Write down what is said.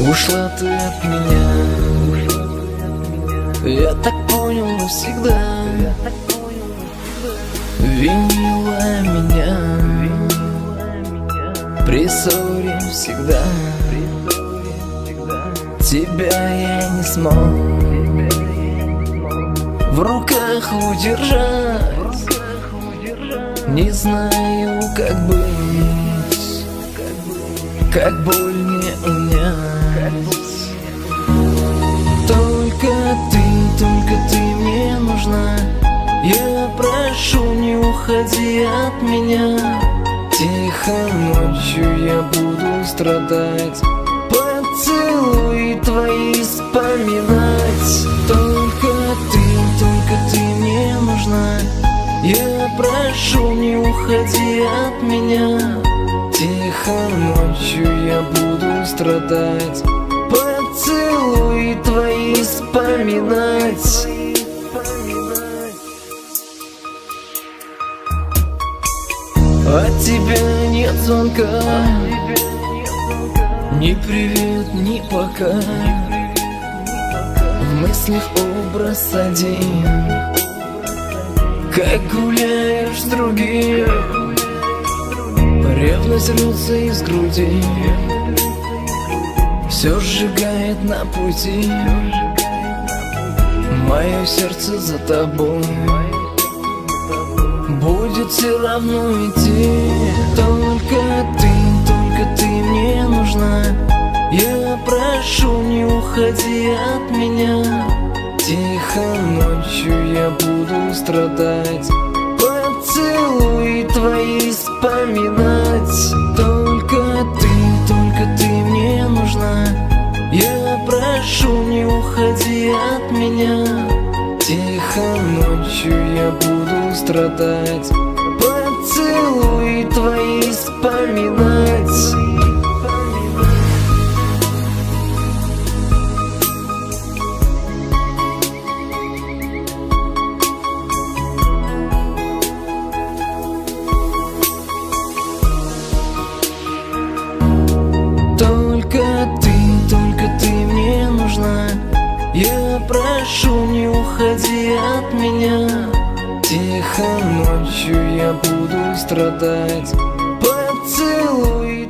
Ушла ты от меня, я так понял навсегда. Винила меня при ссоре всегда. Тебя я не смог в руках удержать. Не знаю, как быть, как боль не унять. Только ты мне нужна. Я прошу, не уходи от меня. Тихо ночью я буду страдать, поцелуи твои вспоминать. Только ты мне нужна. Я прошу, не уходи от меня. Тихо ночью я буду страдать, поцелуи твои вспоминать. От тебя нет звонка, ни привет, ни пока. В мыслях образ один, как гуляешь с другим. Ревность рвется из груди, все сжигает на пути. Мое сердце за тобой будет все равно идти. Только ты мне нужна. Я прошу, не уходи от меня. Тихо ночью я буду страдать, поцелуи твои вспоминать. Только ты мне нужна. Я прошу, не уходи от меня. Тихо ночью я буду страдать, поцелуи твои вспоминать. Только ты мне нужна. Я прошу, не уходи от меня. Тихо ночью я буду страдать, поцелуй